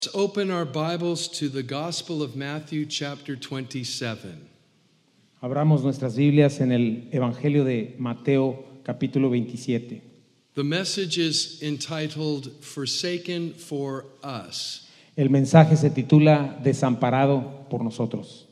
Let's open our Bibles to the Gospel of Matthew chapter 27. Abramos nuestras Biblias en el Evangelio de Mateo capítulo 27. The message is entitled Forsaken for Us. El mensaje se titula Desamparado por nosotros.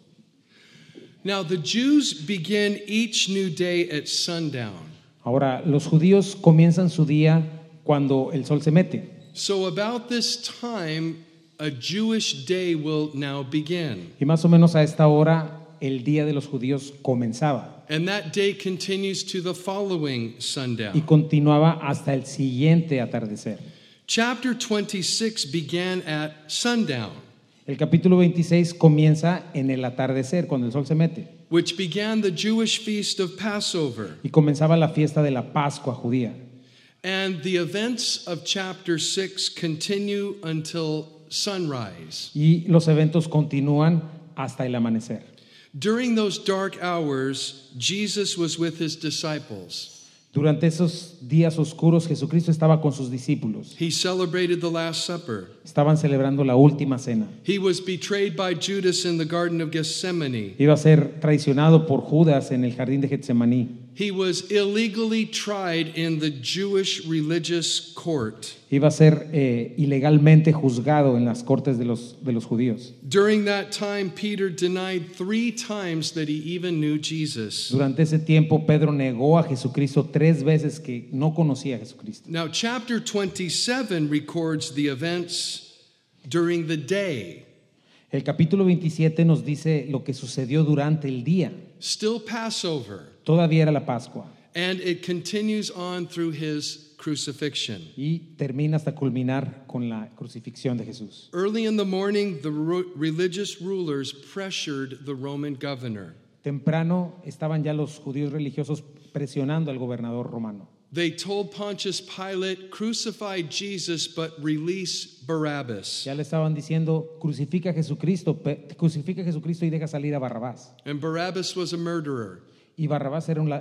Now the Jews begin each new day at sundown. Ahora, los judíos comienzan su día cuando el sol se mete. So about this time, a Jewish day will now begin. Y más o menos a esta hora el día de los judíos comenzaba. And that day continues to the following Y sundown. continuaba hasta el siguiente atardecer. Chapter 26 began at sundown, El capítulo 26 comienza en el atardecer, cuando el sol se mete. which began the Jewish feast of Passover. Y comenzaba la fiesta de la Pascua judía. And the events of chapter 6 continue until sunrise. Y los eventos continúan hasta el amanecer. During those dark hours, Jesus was with his disciples. Durante esos días oscuros, Jesucristo estaba con sus discípulos. He celebrated the Last Supper. Estaban celebrando la última cena. He was betrayed by Judas in the Garden of Gethsemane. Iba a ser traicionado por Judas en el jardín de Getsemaní. He was illegally tried in the Jewish religious court. Iba a ser ilegalmente juzgado en las cortes de los judíos. During that time, Peter denied 3 times that he even knew Jesus. Durante ese tiempo, Pedro negó a Jesucristo 3 veces que no conocía a Jesucristo. Now, chapter 27 records the events during the day. El capítulo 27 nos dice lo que sucedió durante el día. Still Passover. Todavía era la Pascua. And it continues on through his crucifixion. Y termina hasta culminar con la crucifixión de Jesús. Early in the morning, the religious rulers pressured the Roman governor. Temprano estaban ya los judíos religiosos presionando al gobernador romano. They told Pontius Pilate, crucify Jesus, but release Barabbas. Ya le estaban diciendo, crucifica a Jesucristo y deja salir a Barrabás. And Barabbas was a murderer. Y Barrabás era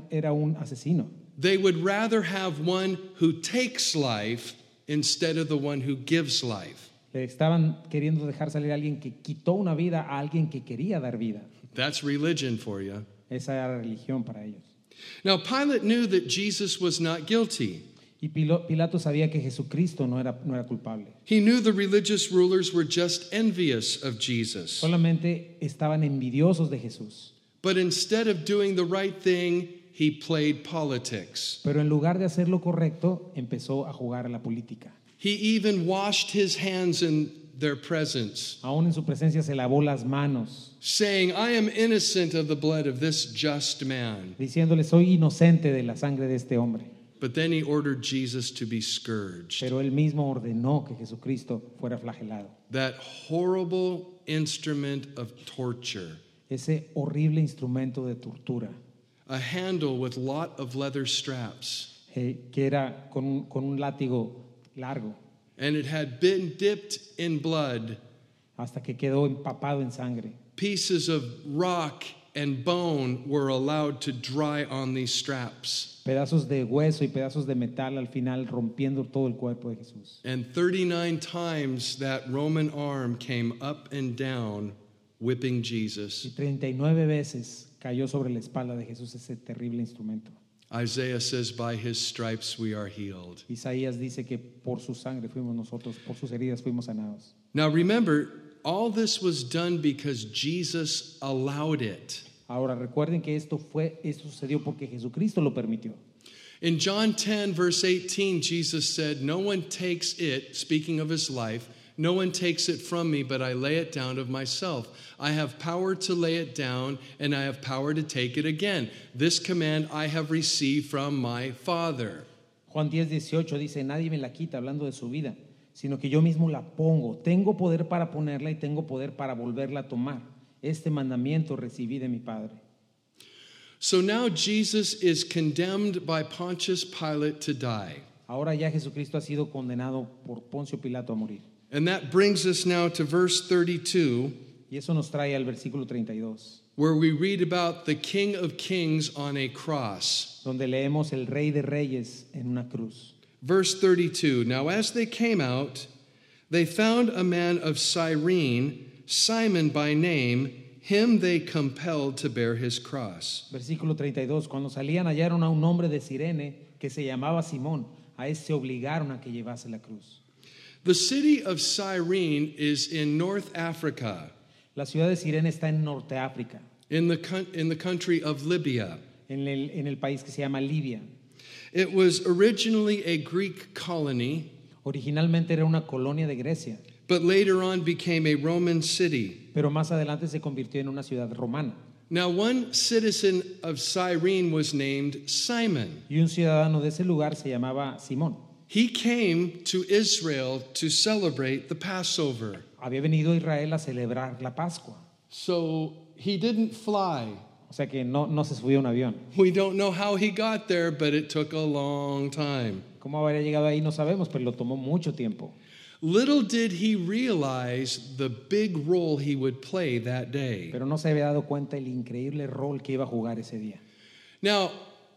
un asesino. They would rather have one who takes life instead of the one who gives life. Le estaban queriendo dejar salir a alguien que quitó una vida a alguien que quería dar vida. That's religion for you. Esa era la religión para ellos. Now, Pilate knew that Jesus was not guilty. Y Pilato sabía que Jesucristo no era culpable. He knew the religious rulers were just envious of Jesus. Solamente estaban envidiosos de Jesús. But instead of doing the right thing, he played politics. Pero en lugar de hacer lo correcto, empezó a jugar a la política. He even washed his hands in their presence, Aún en su presencia se lavó las manos, saying, I am innocent of the blood of this just man. diciéndole, soy inocente de la sangre de este hombre. But then he ordered Jesus to be scourged. Pero él mismo ordenó que Jesucristo fuera flagelado. That horrible instrument of torture. Ese horrible instrumento de tortura, A handle with lot of leather straps. que era con un látigo largo, And it had been dipped in blood. hasta que quedó empapado en sangre. Pieces of rock and bone were allowed to dry on these straps. Pedazos de hueso y pedazos de metal al final rompiendo todo el cuerpo de Jesús. And 39 times that Roman arm came up and down, whipping Y Jesus. 39 veces cayó sobre la espalda de Jesús ese terrible instrumento. Isaiah says, by his stripes we are healed. Isaías dice que por su sangre fuimos nosotros, por sus heridas fuimos sanados. Now remember, all this was done because Jesus allowed it. Ahora recuerden que esto sucedió porque Jesucristo lo permitió. In John 10, verse 18, Jesus said, no one takes it, speaking of his life, no one takes it from me, but I lay it down of myself. I have power to lay it down, and I have power to take it again. This command I have received from my Father. Juan 10:18 dice, nadie me la quita, hablando de su vida, sino que yo mismo la pongo. Tengo poder para ponerla y tengo poder para volverla a tomar. Este mandamiento recibí de mi Padre. So now Jesus is condemned by Pontius Pilate to die. Ahora ya Jesucristo ha sido condenado por Poncio Pilato a morir. And that brings us now to verse 32, Y eso nos trae al versículo 32, where we read about the King of Kings on a cross. donde leemos el Rey de Reyes en una cruz. Verse 32, now as they came out, they found a man of Cyrene, Simon by name. Him they compelled to bear his cross. Versículo 32. Cuando salían hallaron a un hombre de Cirene que se llamaba Simón. A este obligaron a que llevase la cruz. The city of Cyrene is in North Africa, La ciudad de Cirene está en Norte África, in the country of Libya. en el país que se llama Libia. It was originally a Greek colony, Originalmente era una colonia de Grecia, but later on became a Roman city. pero más adelante se convirtió en una ciudad romana. Now, one citizen of Cyrene was named Simon. Y un ciudadano de ese lugar se llamaba Simón. He came to Israel to celebrate the Passover. Había venido a Israel a celebrar la Pascua. So he didn't fly. O sea que no se subió a un avión. We don't know how he got there, but it took a long time. ¿Cómo habría llegado ahí? No sabemos, pero lo tomó mucho tiempo. Little did he realize the big role he would play that day. Pero no se había dado cuenta el increíble rol que iba a jugar ese día. Now,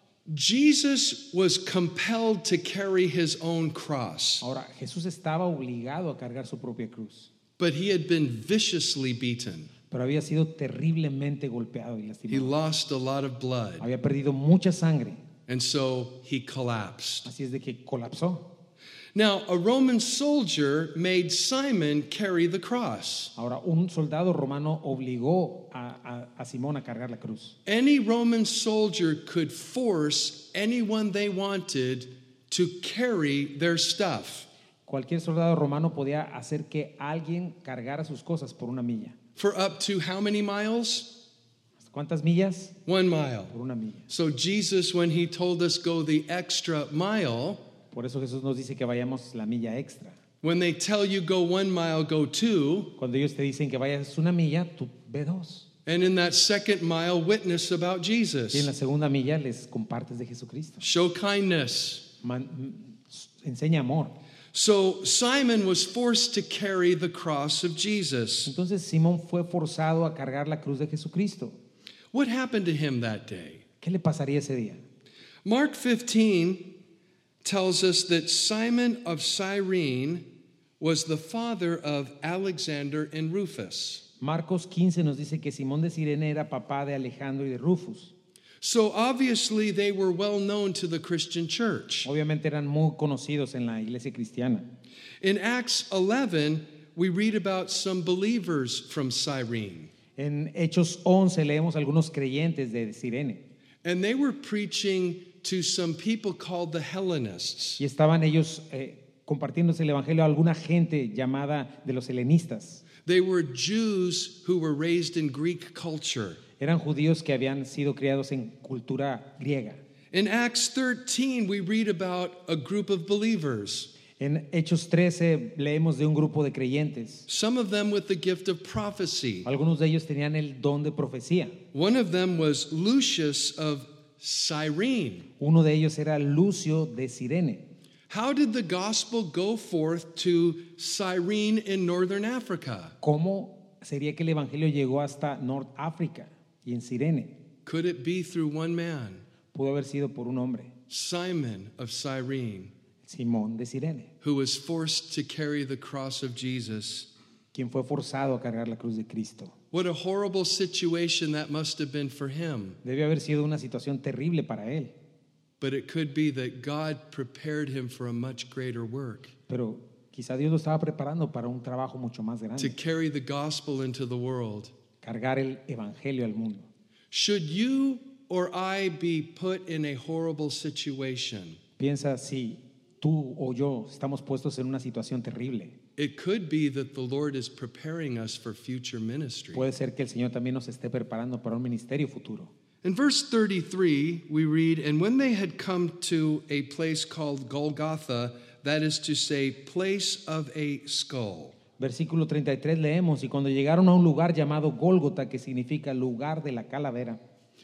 Jesus was compelled to carry his own cross, Ahora, Jesús estaba obligado a cargar su propia cruz, but he had been viciously beaten. pero había sido terriblemente golpeado y He lastimado. lost a lot of blood, Había perdido mucha sangre, and so he collapsed. así es de que colapsó. Now, a Roman soldier made Simon carry the cross. Ahora, un soldado romano obligó a Simón a cargar la cruz. Any Roman soldier could force anyone they wanted to carry their stuff. Cualquier soldado romano podía hacer que alguien cargara sus cosas por una milla. For up to how many miles? ¿Cuántas millas? 1 mile. Por una milla. So Jesus, when he told us go the extra mile, Por eso Jesús nos dice que vayamos la milla extra. when they tell you go 1 mile, go 2, Cuando ellos te dicen que vayas una milla, tú ve 2. and in that second mile, witness about Y en la Jesus. segunda milla les compartes de Jesucristo. Show kindness. Enseña amor. So Simon was forced to carry the cross of Jesus. Entonces Simón fue forzado a cargar la cruz de Jesucristo. What happened to him that day? ¿Qué le pasaría ese día? Mark 15 tells us that Simon of Cyrene was the father of Alexander and Rufus. Marcos 15 nos dice que Simón de Cirene era papá de Alejandro y de Rufus. So obviously they were well known to the Christian church. Obviamente eran muy conocidos en la iglesia cristiana. In Acts 11, we read about some believers from Cyrene, En Hechos 11 leemos algunos creyentes de Cirene and they were preaching to some people called the Hellenists. y estaban ellos compartiéndose el evangelio a alguna gente llamada de los helenistas. They were Jews who were raised in Greek culture. Eran judíos que habían sido criados en cultura griega. In Acts 13, we read about a group of believers, En Hechos 13 leemos de un grupo de creyentes. some of them with the gift of prophecy. Algunos de ellos tenían el don de profecía. One of them was Lucius of Cyrene. Uno de ellos era Lucio de Cirene. How did the gospel go forth to Cyrene in northern Africa? ¿Cómo sería que el evangelio llegó hasta North África y en Cirene? Could it be through one man, Pudo haber sido por un hombre, Simon of Cyrene, Simón de Cirene, who was forced to carry the cross of Jesus? quien fue forzado a cargar la cruz de Cristo. What a horrible situation that must have been for him. Debe haber sido una situación terrible para él, But it could be that God prepared him for a much greater work, pero quizá Dios lo estaba preparando para un trabajo mucho más to grande, carry the gospel into the world. cargar el evangelio al mundo. Should you or I be put in a horrible situation, Piensa si tú o yo estamos puestos en una situación terrible. it could be that the Lord is preparing us for future ministry. Puede ser que el Señor también nos esté preparando para un ministerio futuro. In verse 33, we read, "And when they had come to a place called Golgotha, that is to say, place of a skull." Versículo 33 leemos, y cuando llegaron a un lugar llamado Gólgota, que significa lugar de la calavera,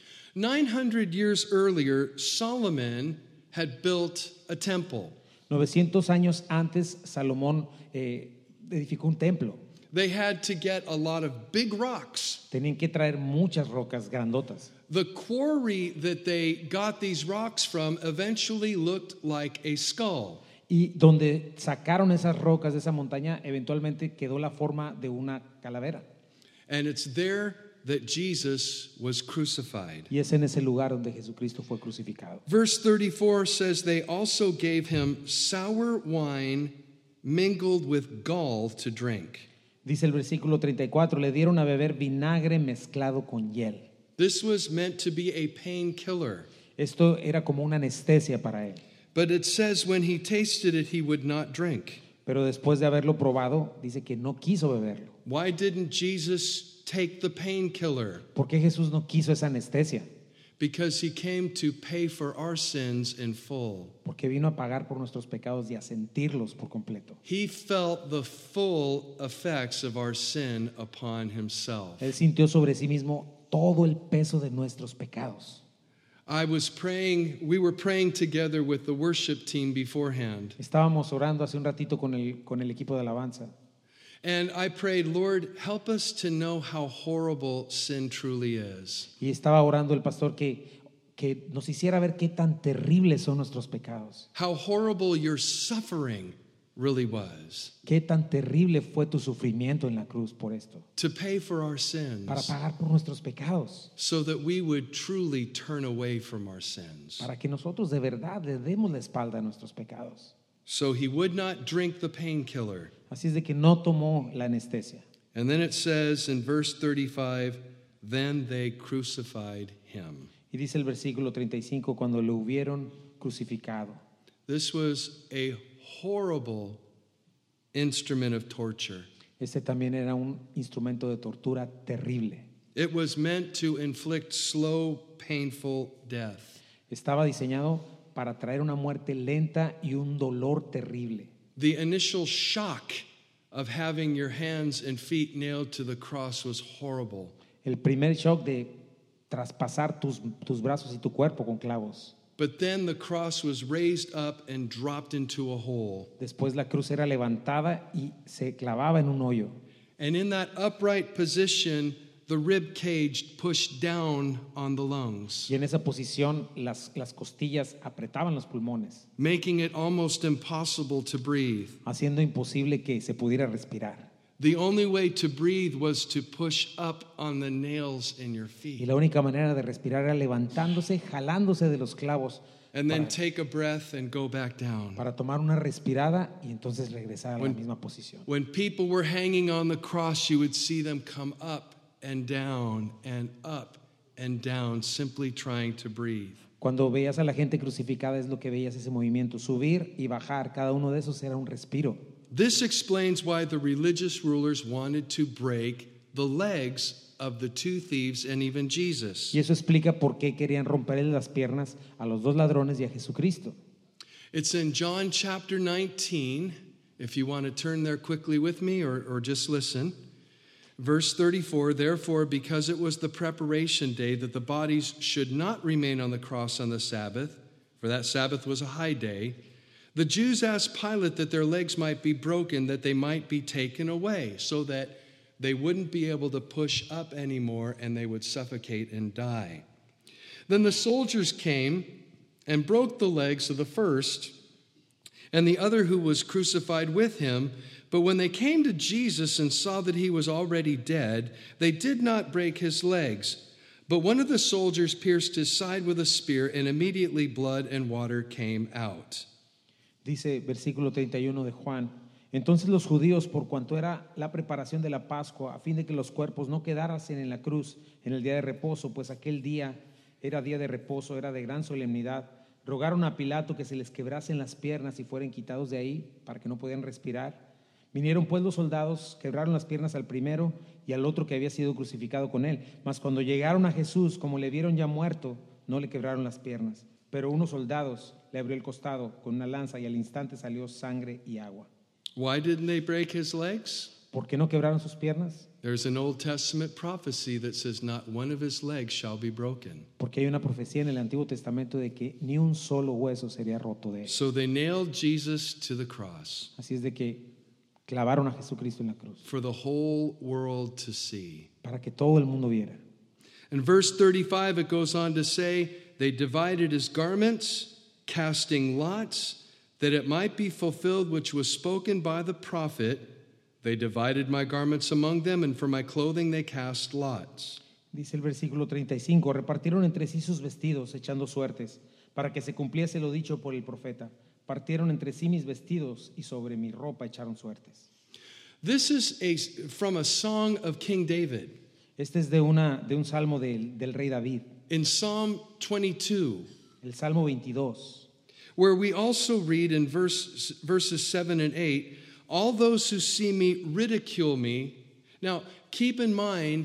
900 years earlier, Solomon had built a temple. 900 años antes Salomón edificó un templo. They had to get a lot of big rocks. Tenían que traer muchas rocas grandotas. The quarry that they got these rocks from eventually looked like a skull. Y donde sacaron esas rocas de esa montaña, eventualmente quedó la forma de una calavera. And it's there that Jesus was crucified. Y es en ese lugar donde Jesucristo fue crucificado. Verse 34 says they also gave him sour wine mingled with gall to drink. Dice el versículo 34, le dieron a beber vinagre mezclado con hiel. This was meant to be a painkiller. Esto era como una anestesia para él. But it says when he tasted it, he would not drink. Pero después de haberlo probado, dice que no quiso beberlo. Why didn't Jesus take the painkiller? ¿Por qué Jesús no quiso esa anestesia? Because he came to pay for our sins in full. Porque vino a pagar por nuestros pecados y a sentirlos por completo. He felt the full effects of our sin upon himself. Él sintió sobre sí mismo todo el peso de nuestros pecados. We were praying together with the worship team beforehand. Estábamos orando hace un ratito con el equipo de alabanza. And I prayed, Lord, help us to know how horrible sin truly is. Y estaba orando el pastor que nos hiciera ver qué tan terribles son nuestros pecados. How horrible your suffering really was. Qué tan terrible fue tu sufrimiento en la cruz por esto. To pay for our sins. Para pagar por nuestros pecados. So that we would truly turn away from our sins. Para que nosotros de verdad le demos la espalda a nuestros pecados. So he would not drink the painkiller. Así es de que no tomó la anestesia. And then it says in verse 35, then they crucified him. Y dice el versículo 35, cuando lo hubieron crucificado. This was a horrible instrument of torture. Este también era un instrumento de tortura terrible. It was meant to inflict slow, painful death. Estaba diseñado para traer una muerte lenta y un dolor terrible. The initial shock of having your hands and feet nailed to the cross was horrible. El primer shock de traspasar tus brazos y tu cuerpo con clavos. But then the cross was raised up and dropped into a hole. Después la cruz era levantada y se clavaba en un hoyo. And in that upright position, the rib cage pushed down on the lungs. Y en esa posición las costillas apretaban los pulmones, making it almost impossible to breathe. haciendo imposible que se pudiera respirar. The only way to breathe was to push up on the nails in your Y feet. la única manera de respirar era levantándose, jalándose de los clavos And then take a breath and go back down. para tomar una respirada y entonces regresar a la misma posición. When people were hanging on the cross, you would see them come up and down and up and down, simply trying to breathe. Cuando veías a la gente crucificada es lo que veías ese movimiento, subir y bajar, cada uno de esos era un respiro. This explains why the religious rulers wanted to break the legs of the two thieves and even Jesus. Y eso explica por qué querían romperle las piernas a los dos ladrones y a Jesucristo. It's in John chapter 19, if you want to turn there quickly with me or just listen. Verse 34, therefore, because it was the preparation day that the bodies should not remain on the cross on the Sabbath, for that Sabbath was a high day, the Jews asked Pilate that their legs might be broken, that they might be taken away, so that they wouldn't be able to push up anymore and they would suffocate and die. Then the soldiers came and broke the legs of the first and the other who was crucified with him. But when they came to Jesus and saw that he was already dead, they did not break his legs. But one of the soldiers pierced his side with a spear, and immediately blood and water came out. Dice versículo 31 de Juan, entonces los judíos, por cuanto era la preparación de la Pascua, a fin de que los cuerpos no quedasen en la cruz en el día de reposo, pues aquel día era día de reposo, era de gran solemnidad, rogaron a Pilato que se les quebrasen las piernas y fueran quitados de ahí para que no podían respirar. Vinieron pues los soldados, quebraron las piernas al primero y al otro que había sido crucificado con él. Mas cuando llegaron a Jesús, como le vieron ya muerto, no le quebraron las piernas. Pero unos soldados le abrió el costado con una lanza y al instante salió sangre y agua. Why didn't they break his legs? ¿Por qué no quebraron sus piernas? There's an Old Testament prophecy that says not one of his legs shall be broken. Porque hay una profecía en el Antiguo Testamento de que ni un solo hueso sería roto de él. So they nailed Jesus to the cross Así es de que clavaron a Jesucristo en la cruz for the whole world to see. para que todo el mundo viera. In verse 35, it goes on to say, they divided his garments, casting lots, that it might be fulfilled which was spoken by the prophet, they divided my garments among them, and for my clothing they cast lots. Dice el versículo 35, repartieron entre sí sus vestidos, echando suertes, para que se cumpliese lo dicho por el profeta. Partieron entre sí mis vestidos y sobre mi ropa echaron suertes. This is from a song of King David. Este es de un salmo del rey David, In Psalm 22, el Salmo 22, where we also read in verses 7 and 8, all those who see me ridicule me. Now, keep in mind,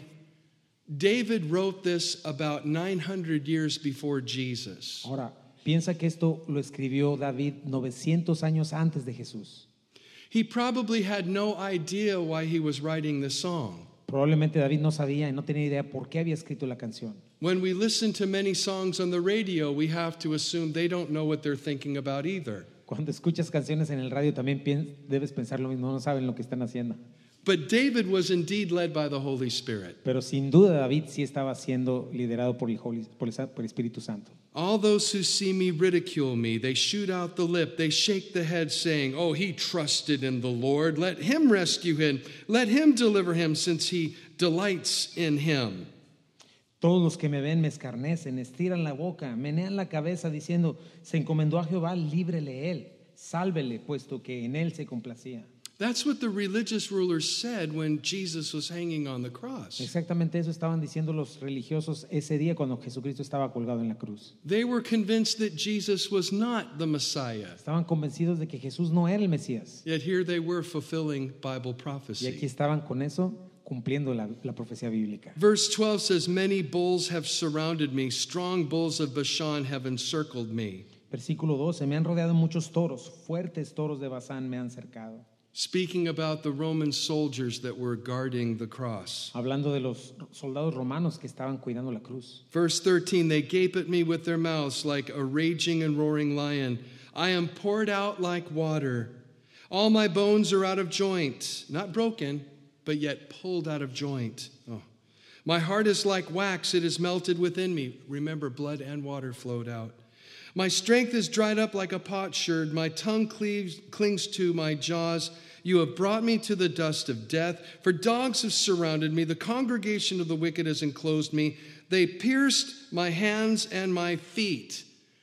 David wrote this about 900 years before Jesus. Ahora, piensa que esto lo escribió David 900 años antes de Jesús. He probably had no idea why he was writing the song. Probablemente David no sabía y no tenía idea por qué había escrito la canción. When we listen to many songs on the radio, we have to assume they don't know what they're thinking about either. Cuando escuchas canciones en el radio también debes pensar lo mismo, no saben lo que están haciendo. But David was indeed led by the Holy Spirit. Pero sin duda David sí estaba siendo liderado por el Espíritu Santo. All those who see me ridicule me. They shoot out the lip. They shake the head, saying, "Oh, he trusted in the Lord. Let him rescue him. Let him deliver him, since he delights in him." Todos los que me ven me escarnecen, estiran la boca, menean la cabeza diciendo, se encomendó a Jehová, líbrele él, sálvele, puesto que en él se complacía. That's what the religious rulers said when Jesus was hanging on the cross. Exactamente eso estaban diciendo los religiosos ese día cuando Jesucristo estaba colgado en la cruz. They were convinced that Jesus was not the Messiah. Estaban convencidos de que Jesús no era el Mesías. Yet here they were fulfilling Bible Y aquí prophecy. estaban con eso cumpliendo la profecía bíblica. Verse 12 says, "Many bulls have surrounded me. Strong bulls of Bashan have encircled me." Versículo 12, me han rodeado muchos toros, fuertes toros de Basán me han cercado. Speaking about the Roman soldiers that were guarding the cross. Hablando de los soldados romanos que estaban cuidando la cruz. Verse 13, "They gape at me with their mouths like a raging and roaring lion. I am poured out like water. All my bones are out of joint." Not broken, but yet pulled out of joint. Oh. "My heart is like wax, it is melted within me." Remember, blood and water flowed out. "My strength is dried up like a potsherd. My tongue clings to my jaws. You have brought me to the dust of death. For dogs have surrounded me. The congregation of the wicked has enclosed me. They pierced my hands and my feet."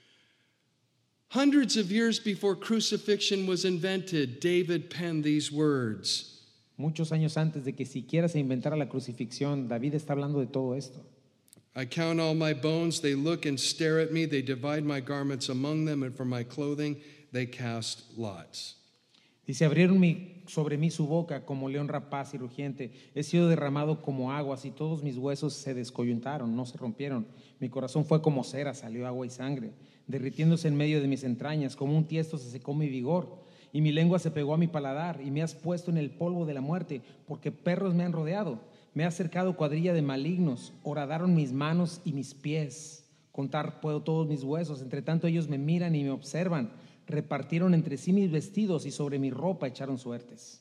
Hundreds of years before crucifixion was invented, David penned these words. Muchos años antes de que siquiera se inventara la crucifixión, David está hablando de todo esto. "I count all my bones. They look and stare at me. They divide my garments among them, and for my clothing they cast lots." Dice, abrieron sobre mí su boca como león rapaz y rugiente. He sido derramado como aguas y todos mis huesos se descoyuntaron, no se rompieron. Mi corazón fue como cera, salió agua y sangre, derritiéndose en medio de mis entrañas. Como un tiesto se secó mi vigor y mi lengua se pegó a mi paladar y me has puesto en el polvo de la muerte porque perros me han rodeado. Me ha cercado cuadrilla de malignos, horadaron mis manos y mis pies. Contar puedo todos mis huesos, entre tanto ellos me miran y me observan. Repartieron entre sí mis vestidos y sobre mi ropa echaron suertes.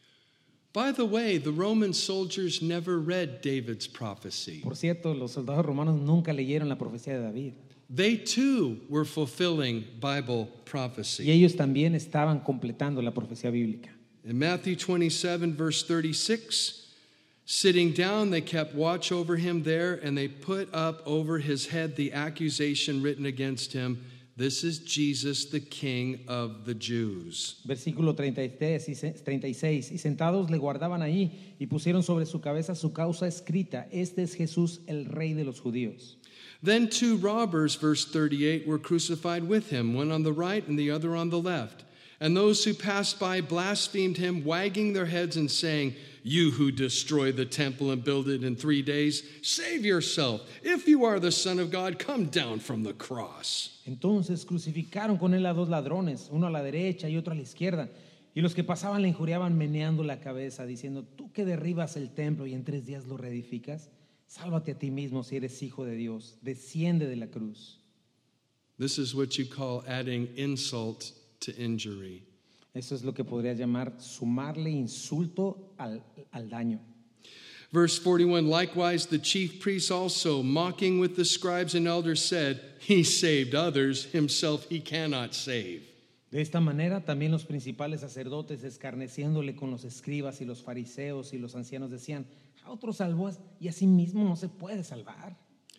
By the way, the Roman soldiers never read David's prophecy. Por cierto, los soldados romanos nunca leyeron la profecía de David. They too were fulfilling Bible Y prophecy. ellos también estaban completando la profecía bíblica. In Matthew 27, verse 36, sitting down, they kept watch over him there, and they put up over his head the accusation written against him, "This is Jesus, the King of the Jews." Versículo 33 y 36. Y sentados le guardaban ahí y pusieron sobre su cabeza su causa escrita. Este es Jesús, el Rey de los judíos. Then two robbers, verse 38, were crucified with him, one on the right and the other on the left. And those who passed by blasphemed him, wagging their heads and saying, "You who destroy the temple and build it in 3 days, save yourself. If you are the Son of God, come down from the cross." Entonces crucificaron con él a dos ladrones, uno a la derecha y otro a la izquierda. Y los que pasaban le injuriaban meneando la cabeza, diciendo, tú que derribas el templo y en 3 días lo reedificas, sálvate a ti mismo si eres hijo de Dios, desciende de la cruz. This is what you call adding insult to injury. Eso es lo que podrías llamar sumarle insulto al daño. Verse 41, likewise the chief priests also, mocking with the scribes and elders, said, "He saved others, himself he cannot save." De esta manera también los principales sacerdotes, escarneciéndole con los escribas y los fariseos y los ancianos, decían: a otros salvó y a sí mismo no se puede salvar.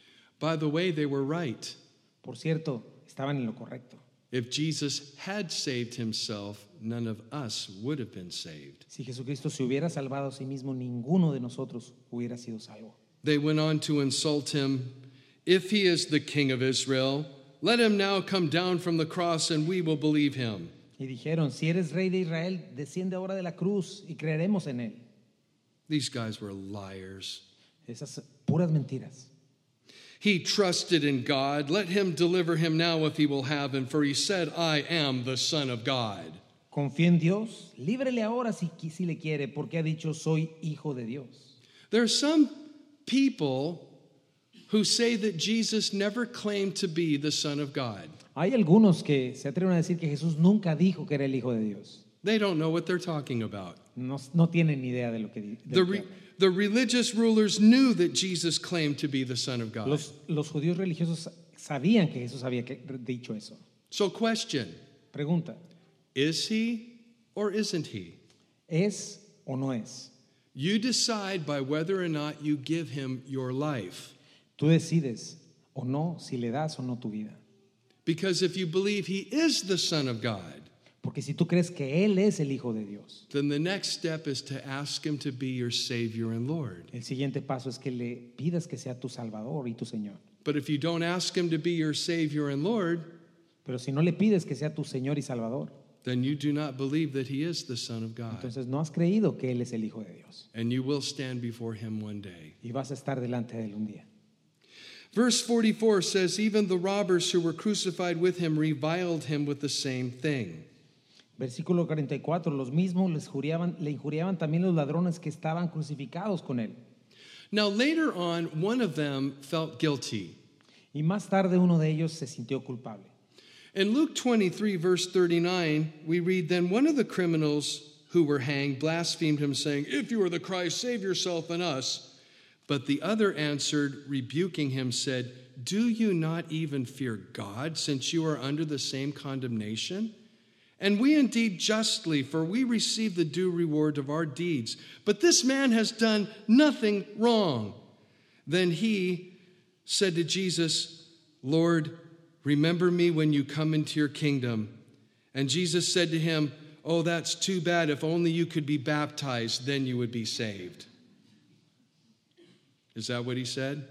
By the way, they were right. Por cierto, estaban en lo correcto. If Jesus had saved himself, none of us would have been saved. Si Jesucristo se hubiera salvado a sí mismo, ninguno de nosotros hubiera sido salvo. They went on to insult him. If he is the king of Israel, let him now come down from the cross and we will believe him. Y dijeron: si eres rey de Israel, desciende ahora de la cruz y creeremos en él. These guys were liars. Esas puras mentiras. He trusted in God. Let him deliver him now if he will have him, for he said, I am the Son of God. Confía en Dios, líbrele ahora si le quiere, porque ha dicho: soy hijo de Dios. There are some people who say that Jesus never claimed to be the Son of God. Hay algunos que se atreven a decir que Jesús nunca dijo que era el hijo de Dios. They don't know what they're talking about. No tienen ni idea de lo que hablan. The religious rulers knew that Jesus claimed to be the Son of God. Los judíos religiosos sabían que Jesús había dicho eso. So question, Pregunta: is he or isn't he? ¿es o no es? You decide by whether or not you give him your life. Tú decides o no si le das o no tu vida. Because if you believe he is the Son of God, Porque si tú crees que Él es el Hijo de Dios, then the next step is to ask him to be your Savior and Lord. el siguiente paso es que le pidas que sea tu Salvador y tu Señor. But if you don't ask him to be your Savior and Lord, Pero si no le pides que sea tu Señor y Salvador, then you do not believe that he is the Son of God. entonces no has creído que Él es el Hijo de Dios. And you will stand before him one day. Y vas a estar delante de Él un día. Verse 44 says, even the robbers who were crucified with him reviled him with the same thing. Versículo 44, los mismos le injuriaban también los ladrones que estaban crucificados con Él. Now later on, one of them felt guilty. Y más tarde uno de ellos se sintió culpable. In Luke 23, verse 39, we read, then one of the criminals who were hanged blasphemed him, saying, if you are the Christ, save yourself and us. But the other answered, rebuking him, said, do you not even fear God, since you are under the same condemnation? And we indeed justly, for we receive the due reward of our deeds. But this man has done nothing wrong. Then he said to Jesus, Lord, remember me when you come into your kingdom. And Jesus said to him, oh, that's too bad. If only you could be baptized, then you would be saved. Is that what he said?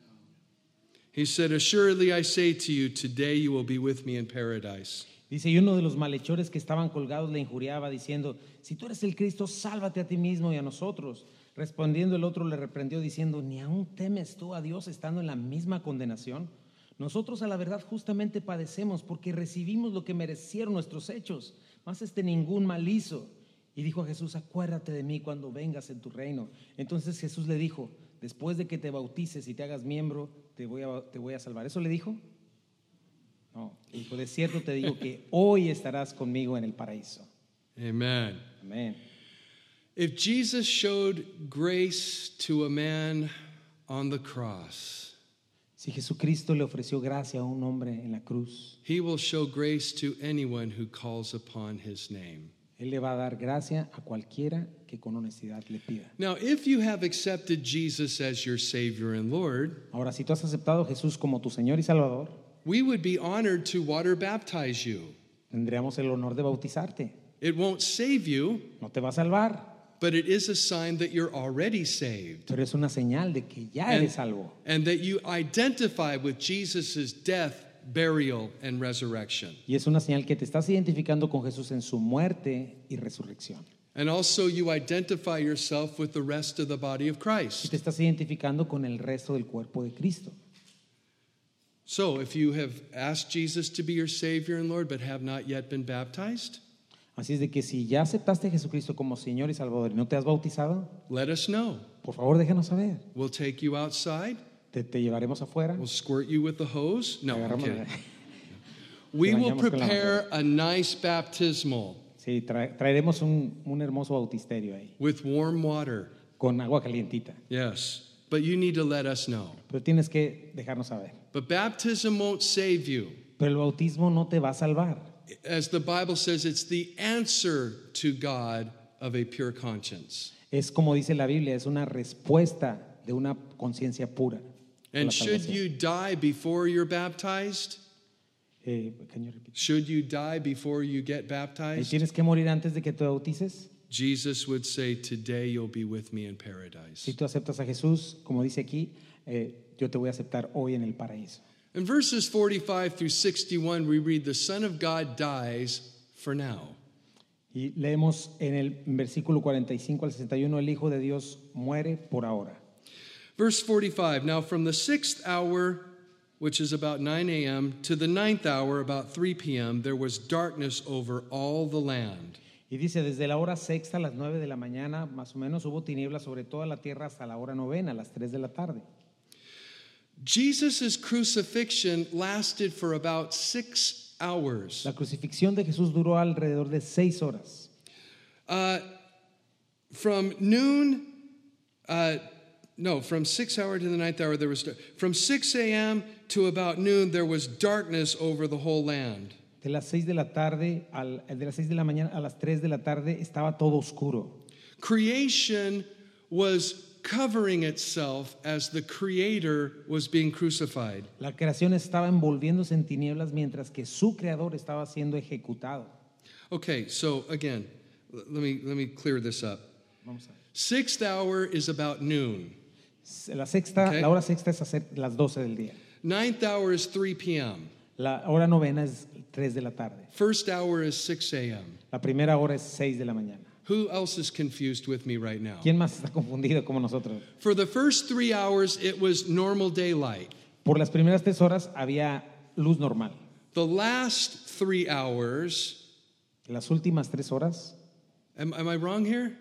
He said, assuredly I say to you, today you will be with me in paradise. Dice, y uno de los malhechores que estaban colgados le injuriaba diciendo, si tú eres el Cristo, sálvate a ti mismo y a nosotros. Respondiendo el otro le reprendió diciendo, ¿ni aún temes tú a Dios estando en la misma condenación? Nosotros a la verdad justamente padecemos porque recibimos lo que merecieron nuestros hechos, mas ningún mal hizo. Y dijo a Jesús, acuérdate de mí cuando vengas en tu reino. Entonces Jesús le dijo, después de que te bautices y te hagas miembro, te voy a salvar. ¿Eso le dijo? No, dijo, de cierto te digo que hoy estarás conmigo en el paraíso. Amen. Amén. If Jesus showed grace to a man on the cross, Si Jesucristo le ofreció gracia a un hombre en la cruz, he will show grace to anyone who calls upon his name. Él le va a dar gracia a cualquiera que con honestidad le pida. Now, if you have accepted Jesus as your Savior and Lord, Ahora, si tú has aceptado a Jesús como tu Señor y Salvador, we would be honored to water baptize you. tendríamos el honor de bautizarte. It won't save you, No te va a salvar, but it is a sign that you're already saved. pero es una señal de que ya eres salvo. And that you identify with Jesus' death, burial, and resurrection. Y es una señal que te estás identificando con Jesús en su muerte y resurrección. And also you identify yourself with the rest of the body of Y Christ. te estás identificando con el resto del cuerpo de Cristo. So if you have asked Jesus to be your Savior and Lord but have not yet been baptized, Así es de que si ya aceptaste a Jesucristo como Señor y Salvador y no te has bautizado, let us know. por favor déjanos saber. We'll take you outside. Te llevaremos afuera. We'll squirt you with the hose. No, Te I'm agarramos- kidding. We will bañamos con la prepare a nice baptismal Sí, traeremos un hermoso bautisterio ahí, with warm water. con agua calientita. Yes, but you need to let us know. Pero tienes que dejarnos saber. But baptism won't save you. Pero el bautismo no te va a salvar. as the Bible says, it's the answer to God of a pure conscience. Es como dice la Biblia, es una respuesta de una conciencia pura. por And la should salvación. you die before you're baptized? Can you repeat? Should you die before you get ¿Y baptized? tienes que morir antes de que te bautices? Jesus would say, today you'll be with me in paradise. Si tú aceptas a Jesús, como dice aquí, yo te voy a aceptar hoy en el paraíso. In verses 45 through 61, we read, the Son of God dies for now. Y leemos en el versículo 45 al 61, el Hijo de Dios muere por ahora. Verse 45, now from the 6th hour, which is about 9 a.m., to the 9th hour, about 3 p.m., there was darkness over all the land. Y dice, desde la hora sexta a las 9 de la mañana, más o menos, hubo tinieblas sobre toda la tierra hasta la hora novena, a las 3 de la tarde. Jesus' crucifixion lasted for about 6 hours. La crucifixión de Jesús duró alrededor de 6 horas. From noon, from 6 hour to the 9th hour, there was, from 6 a.m. to about noon, there was darkness over the whole land. De las 6 de la tarde, de las 6 de la mañana a las 3 de la tarde estaba todo oscuro. Creation was covering itself as the Creator was being crucified. La creación estaba envolviéndose en tinieblas mientras que su creador estaba siendo ejecutado. Okay, so again, let me clear this up. Vamos a ver. 6th hour is about noon. La sexta, Okay. la hora sexta es hacer las 12 del día. 9th hour is 3 p.m. La hora novena es 3 de la tarde. First hour is 6 a.m. La primera hora es 6 de la mañana. Who else is confused with me right now? ¿Quién más está confundido como nosotros? For the first 3 hours, it was normal daylight. Por las primeras 3 horas había luz normal. The last 3 hours, Las últimas 3 horas, am I wrong here?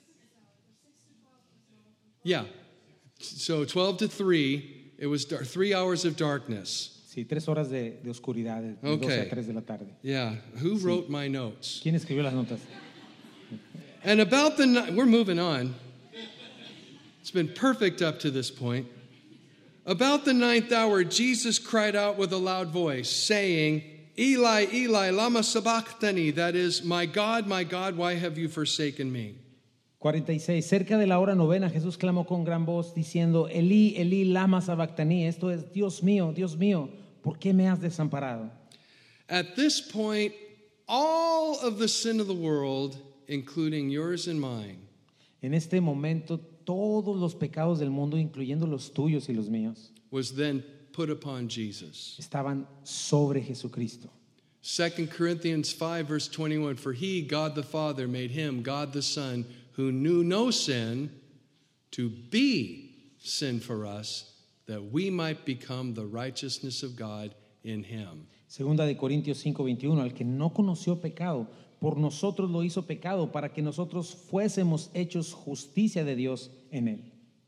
Yeah. So 12 to 3, it was 3 hours of darkness. sí, 3 horas de oscuridad, de 12 Okay. a 3 de la tarde. Yeah. Who wrote my notes? ¿Quién escribió las notas? And about we're moving on. It's been perfect up to this point. About the 9th hour, Jesus cried out with a loud voice, saying, Eli, Eli, lama sabachthani, that is, my God, why have you forsaken me? 46. Cerca de la hora novena, Jesús clamó con gran voz diciendo, Elí, Elí, lama sabactaní. Esto es, Dios mío, ¿por qué me has desamparado? At this point, all of the sin of the world, including yours and mine, En este momento, todos los pecados del mundo, incluyendo los tuyos y los míos, was then put upon Jesus. estaban sobre Jesucristo. 2 Corinthians 5, verse 21, for he, God the Father, made him, God the Son, who knew no sin, to be sin for us, that we might become the righteousness of God in him. Segunda de Corintios 5:21, al que no conoció pecado, por nosotros lo hizo pecado, para que nosotros fuésemos hechos justicia de Dios en él.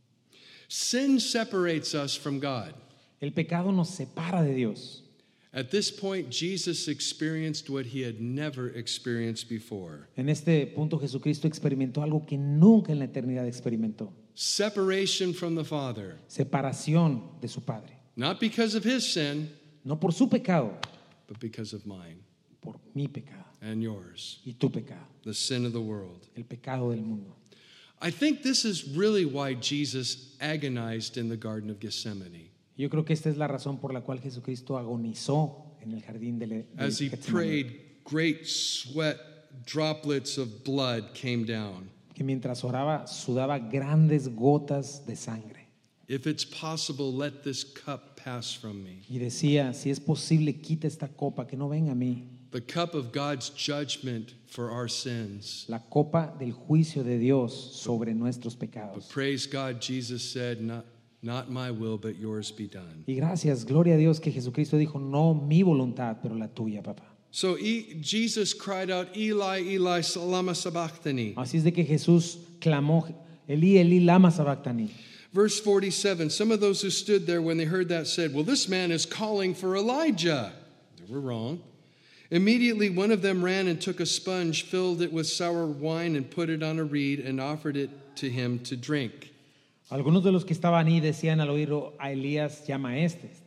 Sin separates us from God. El pecado nos separa de Dios. At this point, Jesus experienced what he had never experienced before. En este punto Jesucristo experimentó algo que nunca en la eternidad experimentó. Separation from the Father. Separación de su Padre. Not because of his sin, No por su pecado, but because of mine por mi pecado and yours. y tu pecado, The sin of the world. el pecado del mundo. I think this is really why Jesus agonized in the Garden of Gethsemane. Yo creo que esta es la razón por la cual Jesucristo agonizó en el jardín de As he Getsemaní. prayed, great sweat droplets of blood came down. Que mientras oraba sudaba grandes gotas de sangre. If it's possible, let this cup pass from me. Y decía, si es posible, quita esta copa, que no venga a mí. The cup of God's judgment for our sins. La copa del juicio de Dios sobre nuestros But pecados. praise God, Jesus said, not my will, but yours be done. Y gracias, gloria a Dios que Jesucristo dijo, no mi voluntad, pero la tuya, papá. So Jesus cried out, Eli, Eli, lama sabachthani. Así es de que Jesús clamó, Elí, Elí, lama sabactani. Verse 47, some of those who stood there when they heard that said, well, this man is calling for Elijah. They were wrong. Immediately one of them ran and took a sponge, filled it with sour wine, and put it on a reed and offered it to him to drink. Algunos de los que estaban ahí decían al oírlo, a Elías llama a este.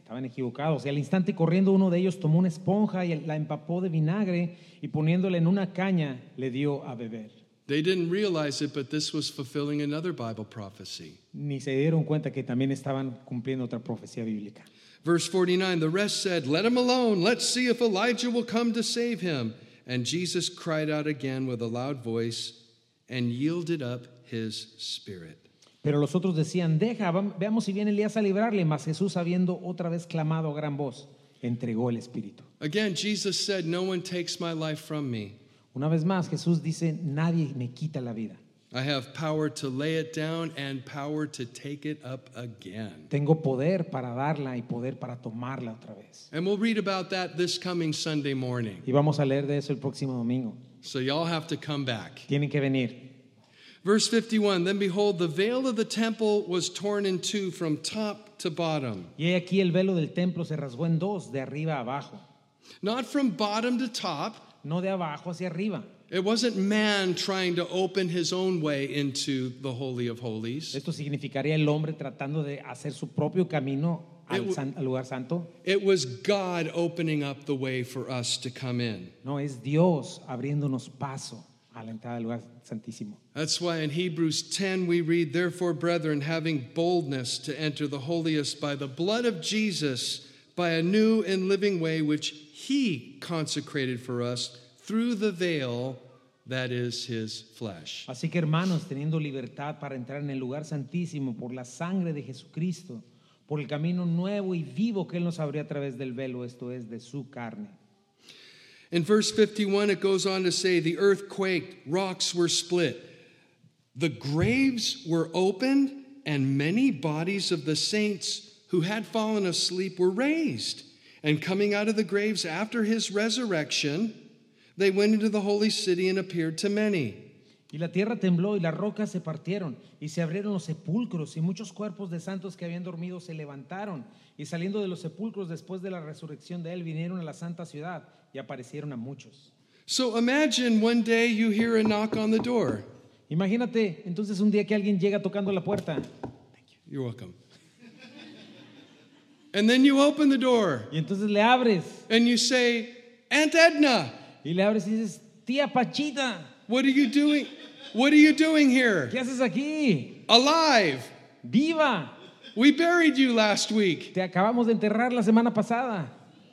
Estaban equivocados. Y al instante corriendo uno de ellos tomó una esponja y la empapó de vinagre y poniéndola en una caña le dio a beber. They didn't realize it, but this was fulfilling another Bible prophecy. Ni se dieron cuenta que también estaban cumpliendo otra profecía bíblica. Verse 49, the rest said, "Let him alone. Let's see if Elijah will come to save him." And Jesus cried out again with a loud voice and yielded up his spirit. Pero los otros decían, veamos si viene Elías a librarle. Mas Jesús, habiendo otra vez clamado a gran voz, entregó el espíritu. Again, Jesus said, "No one takes my life from me. Una vez más, Jesús dice, nadie me quita la vida. I have power to lay it down and power to take it up again." Tengo poder para darla y poder para tomarla otra vez. And we'll read about that this coming Sunday morning. Y vamos a leer de eso el próximo domingo. So y'all have to come back. Tienen que venir. Verse 51, then behold, the veil of the temple was torn in two from top to bottom. Y aquí el velo del templo se rasgó en dos, de arriba a abajo. Not from bottom to top. No de abajo hacia arriba. It wasn't man trying to open his own way into the Holy of Holies. Esto significaría el hombre tratando de hacer su propio camino al lugar santo. It was God opening up the way for us to come in. No, es Dios abriéndonos paso a la entrada del lugar santísimo. That's why in Hebrews 10 we read, "Therefore, brethren, having boldness to enter the holiest by the blood of Jesus, by a new and living way which he consecrated for us through the veil that is his flesh." Así que hermanos, teniendo libertad para entrar en el lugar santísimo por la sangre de Jesucristo, por el camino nuevo y vivo que él nos abrió a través del velo, esto es de su carne. In verse 51 it goes on to say, "The earth quaked, rocks were split, the graves were opened, and many bodies of the saints who had fallen asleep were raised. And coming out of the graves after his resurrection, they went into the holy city and appeared to many." Y la tierra tembló y las rocas se partieron y se abrieron los sepulcros y muchos cuerpos de santos que habían dormido se levantaron y saliendo de los sepulcros después de la resurrección de él vinieron a la santa ciudad y aparecieron a muchos. So imagine one day you hear a knock on the door. Imagínate entonces un día que alguien llega tocando la puerta. You're welcome. And then you open the door Y entonces le abres and you say, "Aunt Edna, y le abres y dices, tía Pachita, what are you doing? What are you doing here? ¿qué haces aquí? Alive. ¡Viva! We buried you last week." Te acabamos de enterrar la semana pasada.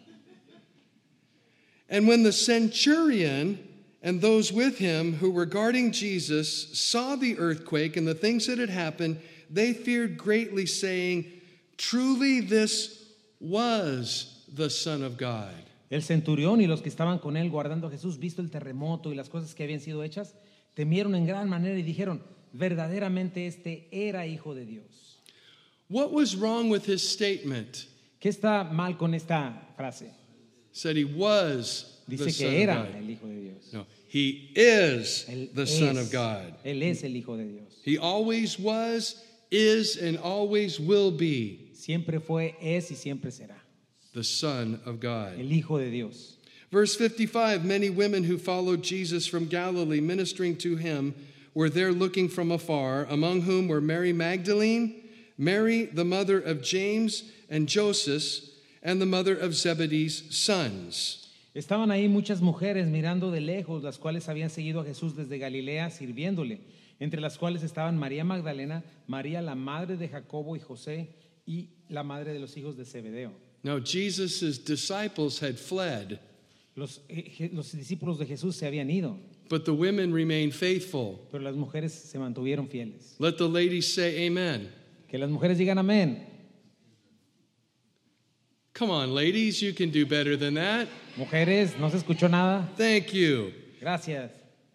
And when the centurion and those with him who were guarding Jesus saw the earthquake and the things that had happened, they feared greatly, saying, "Truly this was the Son of God." El centurión y los que estaban con él guardando a Jesús, visto el terremoto y las cosas que habían sido hechas, temieron en gran manera y dijeron, verdaderamente este era hijo de Dios. What was wrong with his statement? ¿Qué está mal con esta frase? Said he was the Dice Son que of era God. el hijo de Dios. No, he is Él the es, Son of God. Él es el hijo de Dios. He always was, is, and always will be Siempre fue, es y siempre será. the Son of God. El hijo de Dios. Verse 55, many women who followed Jesus from Galilee, ministering to him, were there looking from afar, among whom were Mary Magdalene, Mary, the mother of James and Joseph, and the mother of Zebedee's sons. Estaban ahí muchas mujeres mirando de lejos, las cuales habían seguido a Jesús desde Galilea sirviéndole, entre las cuales estaban María Magdalena, María la madre de Jacobo y José y la madre de los hijos de Zebedeo. Now Jesus' disciples had fled, Los discípulos de Jesús se habían ido, but the women remained faithful. pero las mujeres se mantuvieron fieles. Let the ladies say amen. Que las mujeres digan amén. Come on, ladies, you can do better than that. Mujeres, ¿no se escuchó nada? Thank you. Gracias.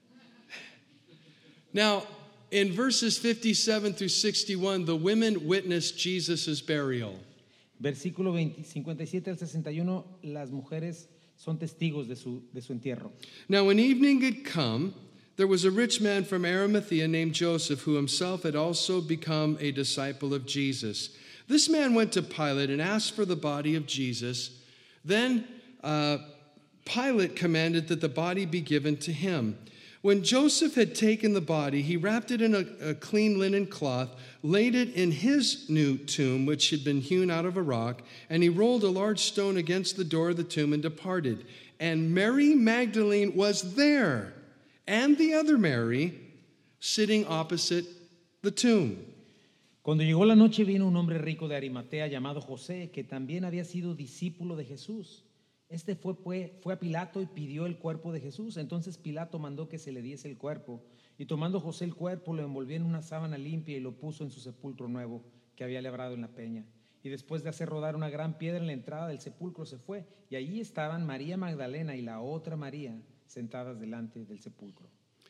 Now, in verses 57 through 61, the women witnessed Jesus' burial. Versículo 57 al 61, las mujeres son testigos de su entierro. Now, when evening had come, there was a rich man from Arimathea named Joseph, who himself had also become a disciple of Jesus. This man went to Pilate and asked for the body of Jesus. Then Pilate commanded that the body be given to him. When Joseph had taken the body, he wrapped it in a clean linen cloth, laid it in his new tomb, which had been hewn out of a rock, and he rolled a large stone against the door of the tomb and departed. And Mary Magdalene was there, and the other Mary, sitting opposite the tomb. Cuando llegó la noche vino un hombre rico de Arimatea llamado José, que también había sido discípulo de Jesús. Este fue a Pilato y pidió el cuerpo de Jesús. Entonces Pilato mandó que se le diese el cuerpo. Y tomando José el cuerpo, lo envolvió en una sábana limpia y lo puso en su sepulcro nuevo que había labrado en la peña. Y después de hacer rodar una gran piedra en la entrada del sepulcro se fue. Y allí estaban María Magdalena y la otra María sentadas delante del sepulcro.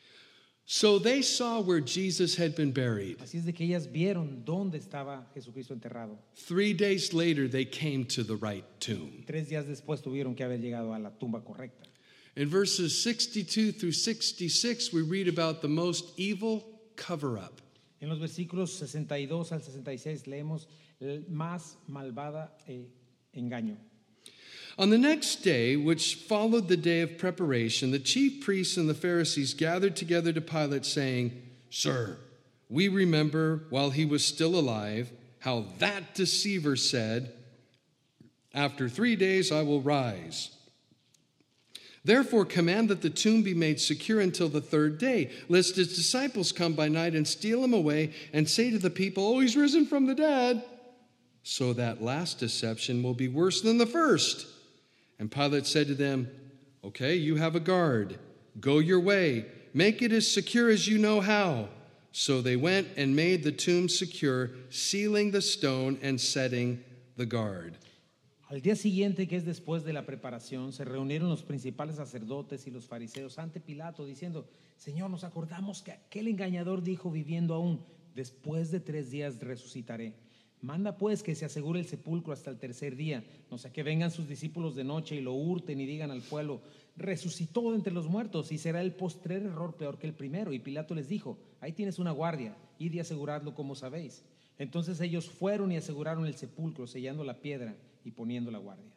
So they saw where Jesus had been buried. Así es de que ellas vieron dónde estaba Jesucristo enterrado. 3 days later, they came to the right tomb. 3 días después tuvieron que haber llegado a la tumba correcta. In verses 62 through 66, we read about the most evil cover-up. En los versículos 62 al 66 leemos el más malvada engaño. On the next day, which followed the day of preparation, the chief priests and the Pharisees gathered together to Pilate, saying, "Sir, we remember while he was still alive how that deceiver said, 'After 3 days I will rise.' Therefore command that the tomb be made secure until the 3rd day, lest his disciples come by night and steal him away and say to the people, 'Oh, he's risen from the dead.' So that last deception will be worse than the first." And Pilate said to them, "Okay, you have a guard. Go your way. Make it as secure as you know how." So they went and made the tomb secure, sealing the stone and setting the guard. Al día siguiente, que es después de la preparación, se reunieron los principales sacerdotes y los fariseos ante Pilato, diciendo: "Señor, nos acordamos que aquel engañador dijo viviendo aún, después de 3 días resucitaré. Manda pues que se asegure el sepulcro hasta el 3er día, no sea que vengan sus discípulos de noche y lo hurten y digan al pueblo, resucitó de entre los muertos, y será el postrer error peor que el primero." Y Pilato les dijo: "Ahí tienes una guardia, id y aseguradlo como sabéis." Entonces ellos fueron y aseguraron el sepulcro, sellando la piedra y poniendo la guardia.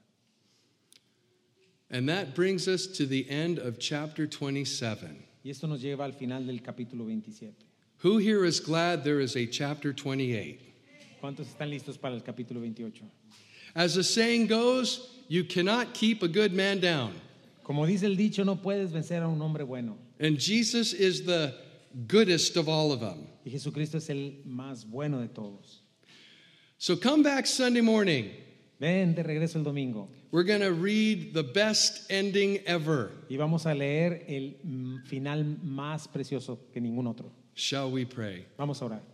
And that brings us to the end of chapter 27. Y esto nos lleva al final del capítulo 27. Who here is glad there is a chapter 28? ¿Cuántos están listos para el capítulo 28? As the saying goes, you cannot keep a good man down. Como dice el dicho, no puedes vencer a un hombre bueno. And Jesus is the goodest of all of them. Y Jesucristo es el más bueno de todos. So come back Sunday morning. Ven de regreso el domingo. We're going to read the best ending ever. Y vamos a leer el final más precioso que ningún otro. Shall we pray? Vamos a orar.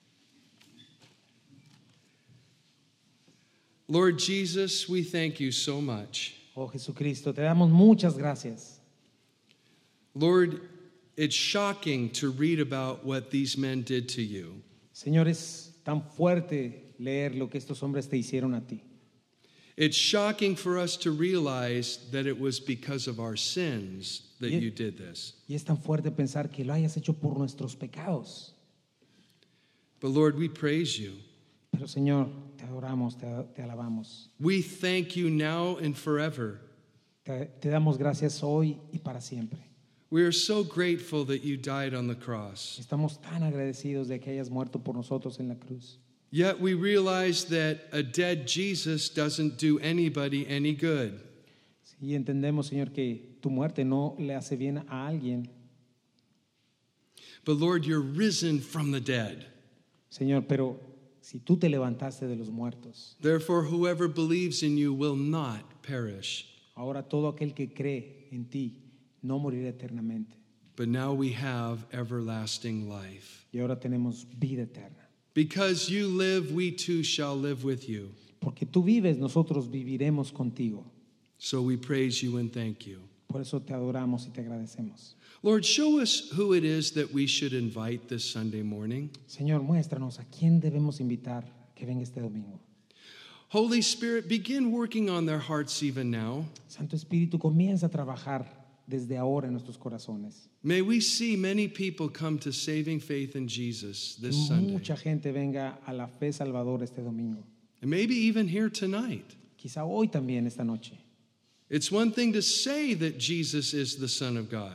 Lord Jesus, we thank you so much. Oh Jesucristo, te damos muchas gracias. Lord, it's shocking to read about what these men did to you. Señor, es tan fuerte leer lo que estos hombres te hicieron a ti. It's shocking for us to realize that it was because of our sins that you did this. Y es tan fuerte pensar que lo hayas hecho por nuestros pecados. But Lord, we praise you. Pero Señor, te adoramos, te alabamos. We thank you now and forever. Te damos gracias hoy y para siempre. We are so grateful that you died on the cross. Estamos tan agradecidos de que hayas muerto por nosotros en la cruz. Yet we realize that a dead Jesus doesn't do anybody any good. Sí, entendemos, Señor, que tu muerte no le hace bien a alguien. But Lord, you're risen from the dead. Señor, pero si tú te levantaste de los muertos, Therefore, whoever believes in you will not perish. ahora todo aquel que cree en ti no morirá eternamente. But now we have everlasting life. Y ahora tenemos vida eterna. Because you live, we too shall live with you. Porque tú vives, nosotros viviremos contigo. So we praise you and thank you. Por eso te adoramos y te agradecemos. Lord, show us who it is that we should invite this Sunday morning. Señor, muéstranos a quién debemos invitar que venga este domingo. Holy Spirit, begin working on their hearts even now. Santo Espíritu, comienza a trabajar desde ahora en nuestros corazones. May we see many people come to saving faith in Jesus this Sunday. Mucha gente venga a la fe salvadora este domingo. And maybe even here tonight. Quizá hoy también, esta noche. It's one thing to say that Jesus is the Son of God.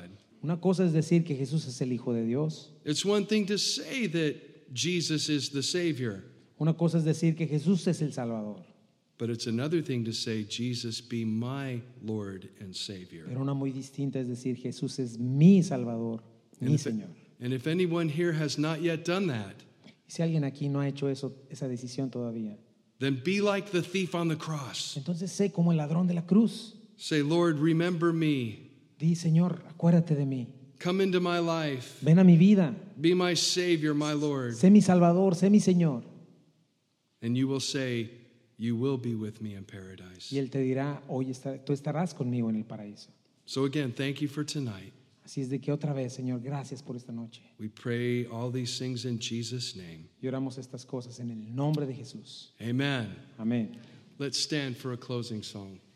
Una cosa es decir que Jesús es el Hijo de Dios. It's one thing to say that Jesus is the Savior, Una cosa es decir que Jesús es el Salvador. but it's another thing to say, Jesus, be my Lord and Savior. Pero una muy distinta es decir Jesús es mi Salvador, mi Señor. And if anyone here has not yet done that, Y si alguien aquí no ha hecho esa decisión todavía, then be like the thief on the cross. entonces sé como el ladrón de la cruz. Say, Lord, remember me. Di, Señor, acuérdate de mí. Come into my life. Ven a mi vida. Be my Savior, my Lord. Sé mi Salvador, sé mi Señor. And you will say, you will be with me in paradise. Y Él te dirá, hoy tú estarás conmigo en el paraíso. So again, thank you for tonight. Así es de que otra vez, Señor, gracias por esta noche. We pray all these things in Jesus' name. Y oramos estas cosas en el nombre de Jesús. Amen. Amén. Let's stand for a closing song.